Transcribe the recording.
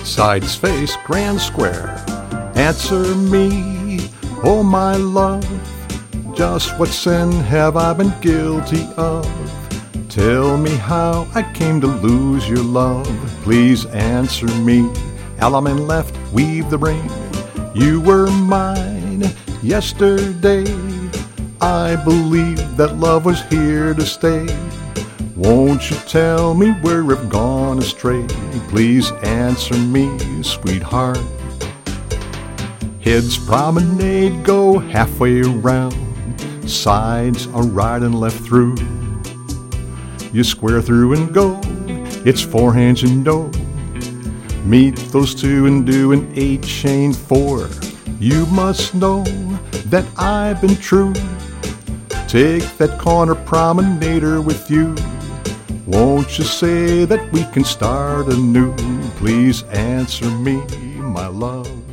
Sides face grand square. Answer me, oh my love, just what sin have I been guilty of? Tell me how I came to lose your love. Please answer me. Alum and left, weave the ring. You were mine yesterday. I believed that love was here to stay. Won't you tell me where I've gone astray? Please answer me, sweetheart. Heads promenade, go halfway around. Sides are right and left through. You square through and go, it's four hands and no. Meet those two and do an 8 chain 4. You must know that I've been true. Take that corner promenader with you. Won't you say that we can start anew? Please answer me, my love.